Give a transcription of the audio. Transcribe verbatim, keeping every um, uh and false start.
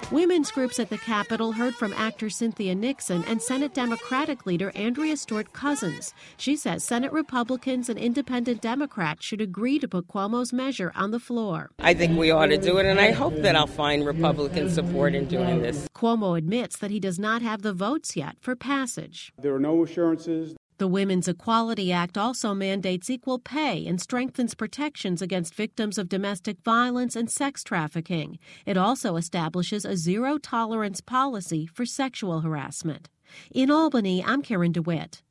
Women's groups at the Capitol heard from actor Cynthia Nixon and Senate Democratic leader Andrea Stewart Cousins. She says Senate Republicans and independent Democrats should agree to put Cuomo's measure on the floor. I think we ought to do it, and I hope that I'll find Republican support in doing this. Cuomo admits that he does not have the votes yet for passage. There are no assurances. The Women's Equality Act also mandates equal pay and strengthens protections against victims of domestic violence and sex trafficking. It also establishes a zero-tolerance policy for sexual harassment. In Albany, I'm Karen DeWitt.